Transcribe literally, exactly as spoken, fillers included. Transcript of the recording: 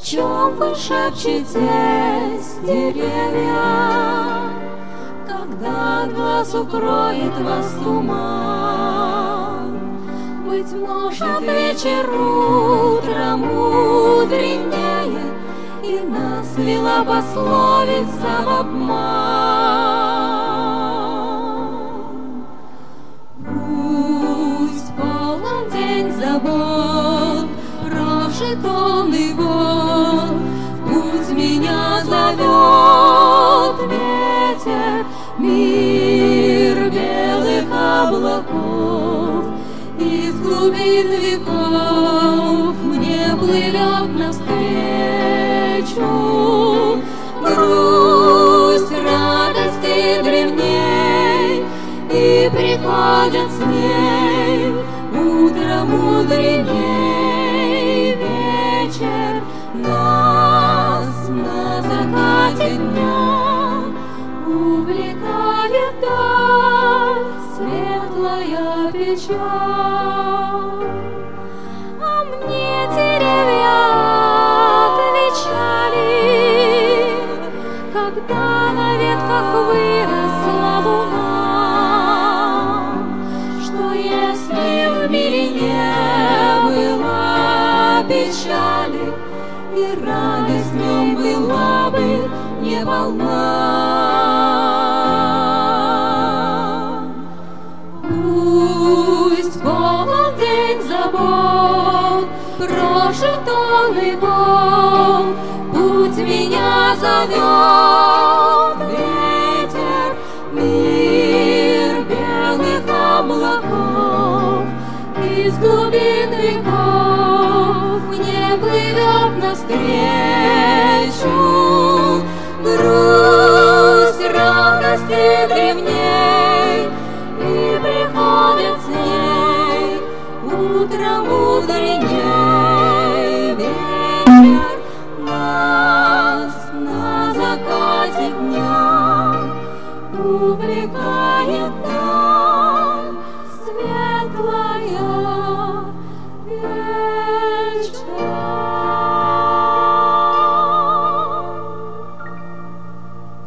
чем вы шепчетесь, деревья, когда от глаз укроет вас туман? Быть может, вечер утром мудренее, и нас вела пословица в обман. Пусть полон день забот, прожит он и год, в путь меня зовет ветер, мир белых облаков. Из глубин веков мне плывет навстречу грусть, радости древней, и приходят с ней утро мудреней. Вечер нас на закате дня увлекает даль светлая печаль. А мне деревья отвечали, когда на ветках выросла луна, что если в мире не было печали, и радость в нем была бы не волна. Пусть полон день забот, прожит он и год, путь меня зовет ветер, мир белых облаков. Из глубин веков мне плывет навстречу грусть, радости древней,